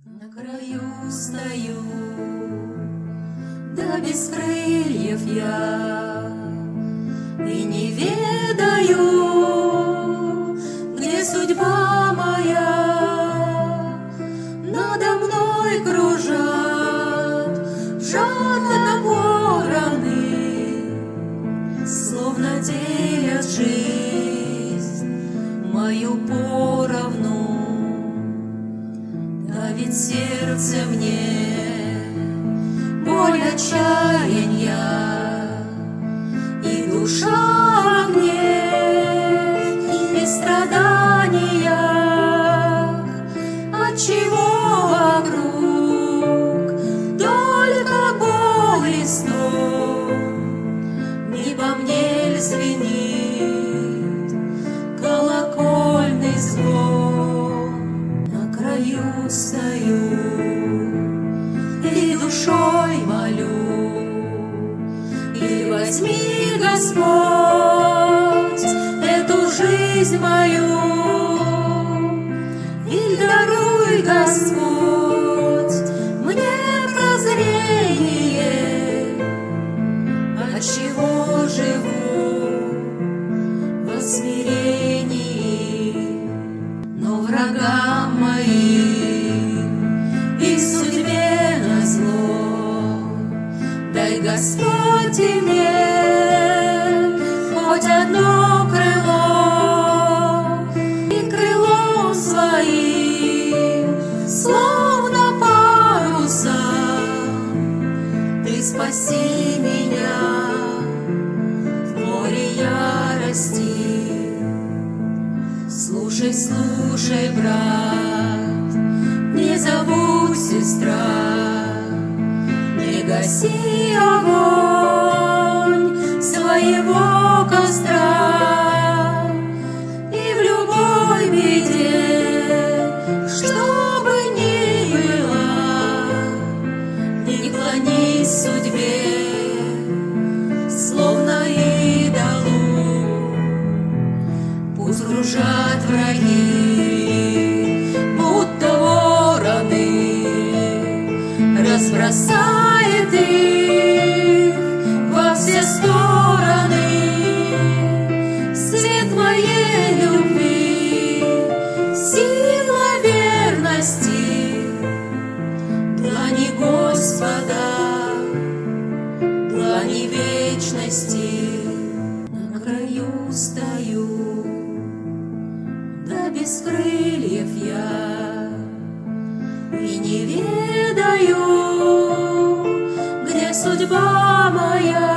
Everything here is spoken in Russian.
На краю стою, да без крыльев я, и не ведаю, где судьба моя. Надо мной кружат жадно вороны, словно делят жизнь мою поровну. А ведь сердце мне боль отчаяния, и душа мне и страдания. Отчего вокруг только боль и стон? Не по мне ль звенит колокольный звон? На краю стою и душой молю, и возьми, Господь, эту жизнь мою, и даруй, Господь, мне прозрение, отчего живу во смирении. Но врагам моим и судьбе назло дай, Господь, и мне хоть одно крыло, и крылом своим, словно паруса, ты спаси меня в море ярости. Слушай, слушай, брат, не забудь, сестра, не гаси огонь своего костра. И в любой беде, что бы ни было, не клонись судьбе, словно идолу. Пусть кружат враги, будто вороны, разбросает их во все стороны. Свет моей любви, сила верности, длани Господа, длани вечности. На краю стою, да без крыльев я, и не ведаю, где судьба моя.